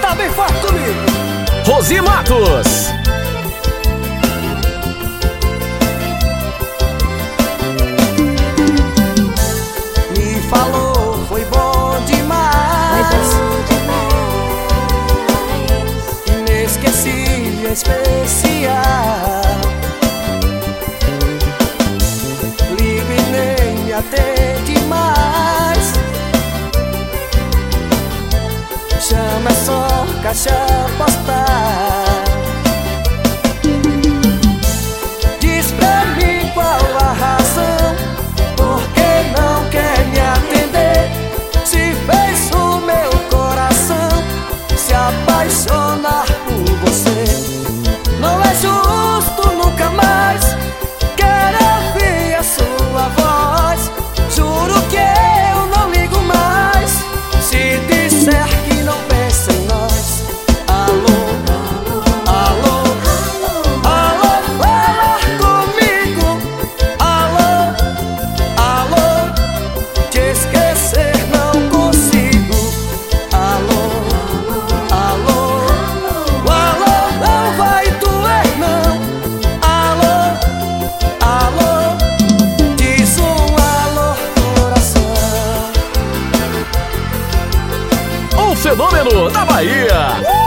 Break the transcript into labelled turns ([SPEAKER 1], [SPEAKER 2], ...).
[SPEAKER 1] Tá bem forte comigo.
[SPEAKER 2] Rosi Matos.
[SPEAKER 1] Me falou, foi bom demais. Inesquecível, especial. Ligo e nem me atende mais. Chama só caixa postal. Diz pra mim qual a razão, por que não quer me atender? Se fez o meu coração se apaixonar por você. Não é justo nunca mais querer ouvir a sua voz. Juro que eu não ligo mais se disser que não pensa em nós. Alô, alô, alô, fala comigo. Alô, alô, te esquecer não consigo. Alô, alô, o alô não vai doer não. Alô, alô, diz um alô coração.
[SPEAKER 2] O fenômeno da Bahia.